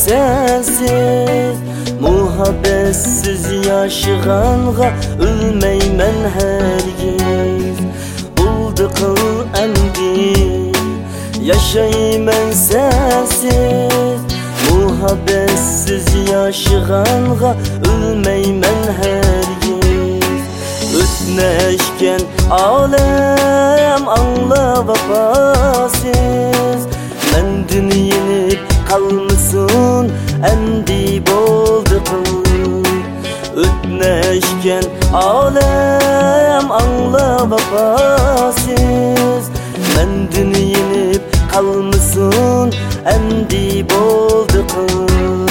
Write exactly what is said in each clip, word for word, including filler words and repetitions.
sensiz, muhabbetsiz yaşıganğa ölmeymen hergiz. Buldu kıl endi yaşayman sensiz, muhabbetsiz yaşıganğa ölmeymen hergiz. Ötmeşken alem anla vefasız, mendin yenip kalmışsın endi boldu kıl. Ötmeşken alem anla vefasız, mendin yenip kalmışsın endi boldu kıl.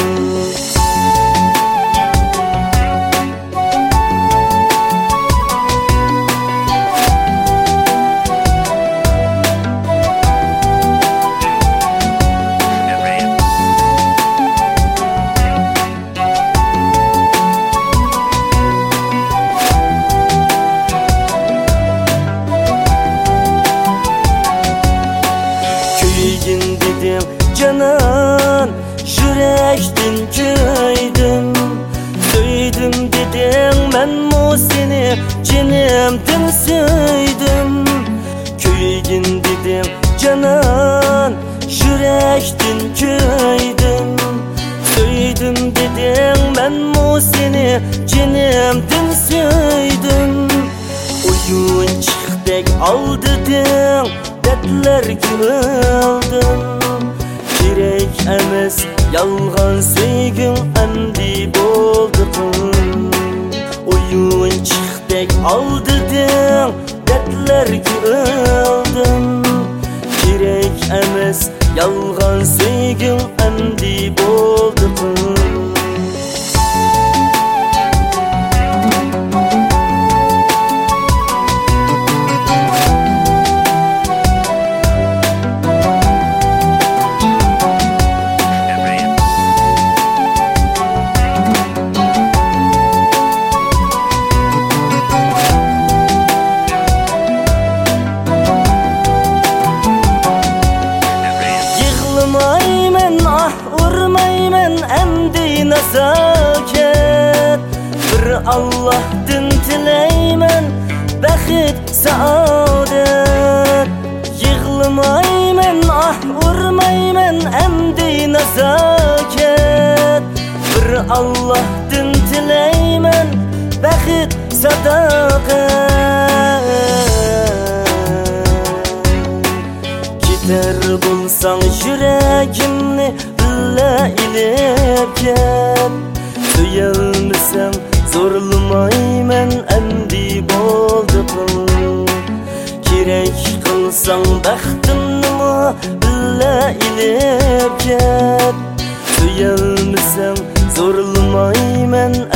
Canan yürektin köydüm, söydüm dedim ben mu seni cinemden söydüm. Köygin dedim canan yürektin köydüm, söydüm dedim ben mu seni cinemden söydüm. Oyun çıktık aldıdım dertler kırıldım. Gerek emes yalgan söygün endi boldu kıl. Oyun çıktık aldıdım dertler kırıldım. Gerek emes yalgan söygün endi boldu kıl. Endi nezaket bir Allah'tan tileymen baxit saadet. Yığılmayman ah urmayman endi nezaket bir Allah'tan tileymen baxit sadaqat. Gider bulsan yüreğimni la ilip ket, söyelmesem zorlamayman endi boldu kıl. Gerek kılsan baxtımnı la ilip ket, söyelmesem zorlamayman